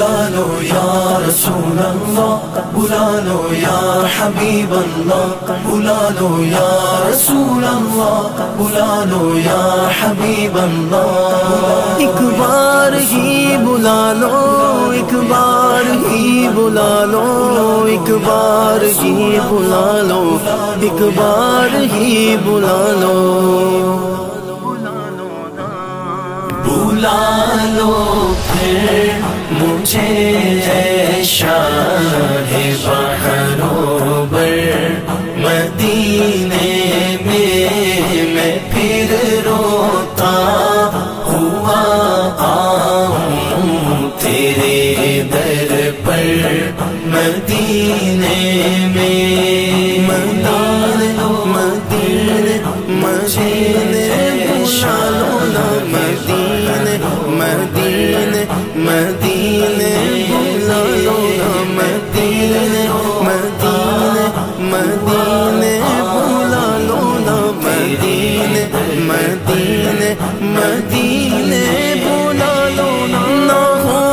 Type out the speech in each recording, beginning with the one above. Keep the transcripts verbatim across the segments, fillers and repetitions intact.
بلا لو یا رسول اللہ، بلا لو یا حبیب اللہ، بلا لو یا رسول اللہ، بلا لو یا حبیب اللہ۔ ایک بار ہی بلا لو، ایک بار ہی بلا لو، ایک بار ہی بلا لو، ایک بار ہی بلا لو، بلا لو پھر مجھے اے شاہ بحر و بر، مدینے میں میں پھر روتا ہوا آؤں تیرے در پر، مدینے میں مدینے مدینے مدینے شالو نا مدینے مدینے مدینے بلا لو نا مدینے مدینے مدینے بلا لو نا مدینے مدینے مدینے بلا لو نا۔ نہ ہو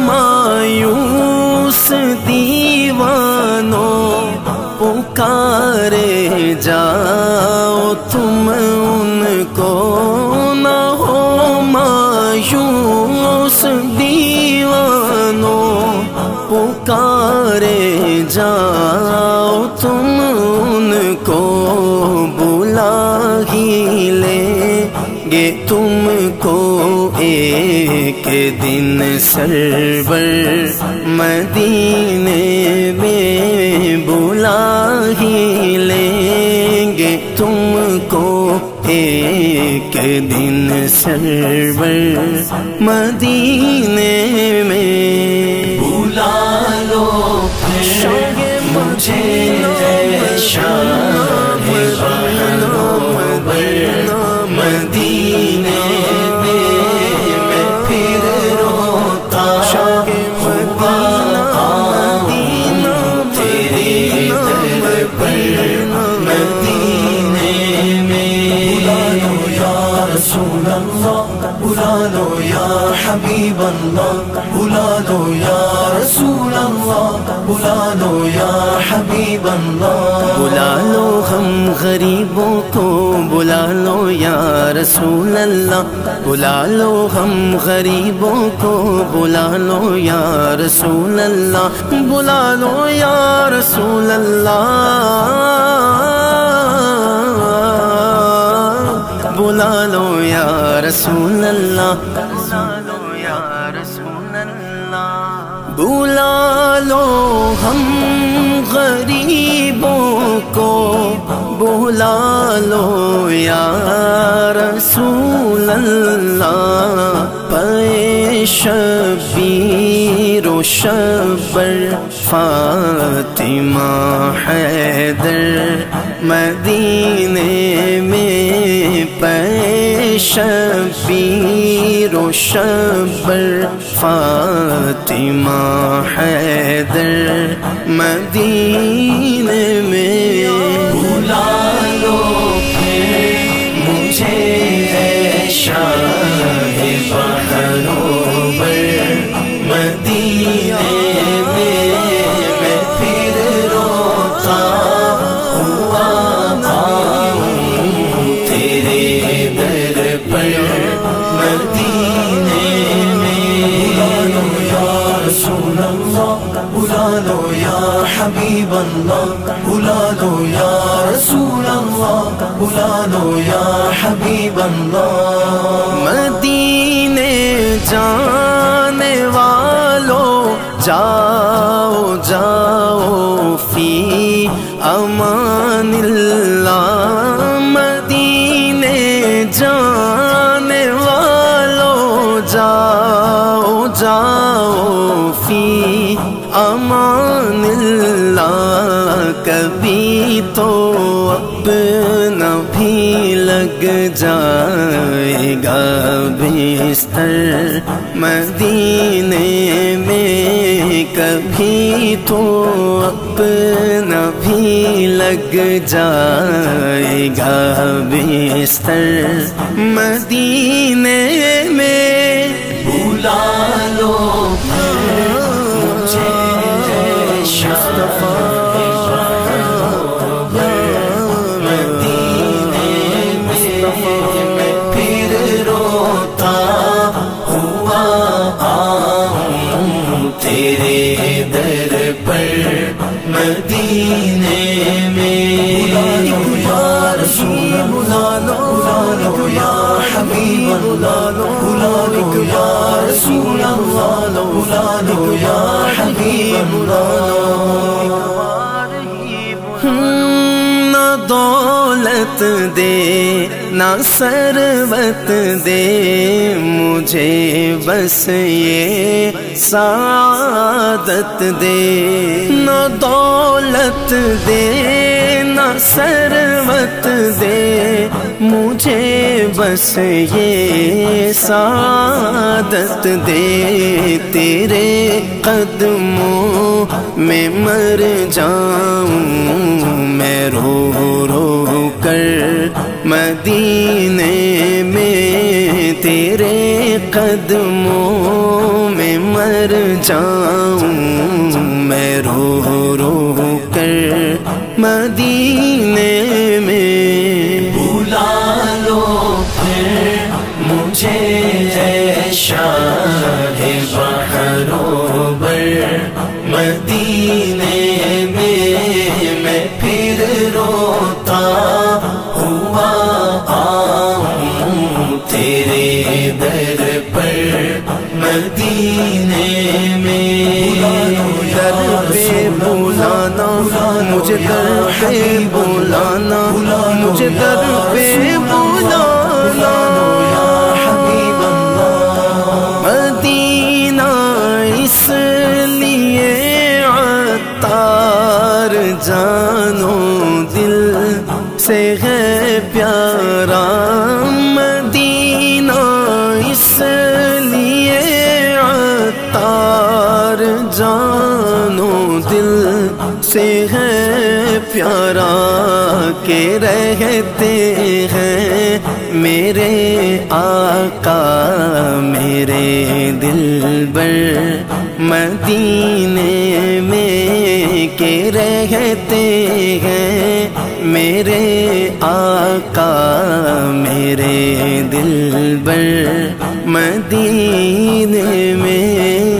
مایوس دیوانوں، پکارے جاؤ تم ان کو، نہ ہو مایوس دیوانوں، پکارے جاؤ تم ان کو، بلا ہی لیں گے تم کو ایک دن سرور، مدینے میں بلا ہی لیں گے تم کو ایک دن سرور، مدینے میں بلا لو پھر مجھے اے شاہ بحر و بر، مدینے میں میں پھر روتا ہوا آؤں تیرے در پر، مدینے میں بلا لو یا رسول اللہ، بلا لو یا حبیب اللہ، بلا لو یا رسول اللہ، بلا لو یا حبیب اللہ۔ بلا لو ہم غریبوں کو، بلا لو یا رسول اللہ، بلا لو ہم غریبوں کو، بلا لو یا رسول اللہ، بلا لو یا رسول اللہ، بلا لو یا رسول اللہ، بلا لو ہم غریبوں کو، بلا لو یا رسول اللہ، پے شبیر و شبر فاطمہ حیدر، مدینے میں پے شبیر و شبر فاطمہ حیدر، مدینے میں بلا لو پھر مجھے اے شاہ بحر و بر، مدینے میں میں پھر روتا ہوا آؤں تیرے در پر، مدینے میں بلا لو یا رسول اللہ، بلا لو یا حبیب اللہ، بلا لو یا رسول اللہ، بلا لو یا حبیب اللہ۔ مدینے جانے والوں جاؤ جاؤ فی امان اللہ، مدینے جانے والوں جاؤ جاؤ فی امان اللہ، کبھی تو اپنا بھی لگ جائے گا بستر، مدینے میں کبھی تو اپنا بھی لگ جائے گا بستر، مدینے میں بلا لو تیرے در پر مدینے میں یا رسول بلا لو یا حبیب بلا لو یا رسول اللہ بلا لو یا حبیب بلا لو نہ دولت دے نہ ثروت دے مجھے بس یہ سعادت دے نہ دولت دے نہ ثروت دے مجھے بس یہ سعادت دے تیرے قدموں میں مر جاؤں میں رو رو کر مدینے میں تیرے قدموں میں مر جاؤں میں رو رو کر مدینے میں بلا لو پھر مجھے اے شاہ بحروں بر مدینے میں میں پھر روتا ہوا آؤں تیرے در پر مدینے میں در پہ بلانا مجھے در پہ بلانا مجھے در پہ بلانا مدینہ اس لیے عطار جانو دل سے ہے پیارا مدینہ اس لیے عطار جانو دل سے ہے پیارا کہ رہتے ہیں میرے آقا میرے دلبر مدینے میں کہ رہتے ہیں میرے آقا میرے دلبر مدینے میں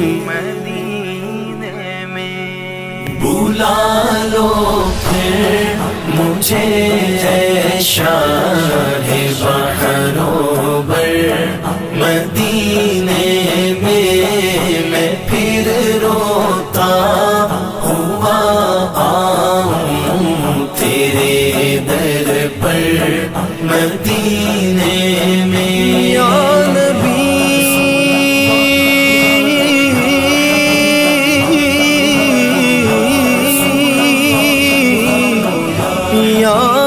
مدینے میں بلا لو پھر مجھے اے شاہ بحروں بر مدینے میں میں پھر روتا ہوا آؤں تیرے در پر مدینے میں یا نبی یا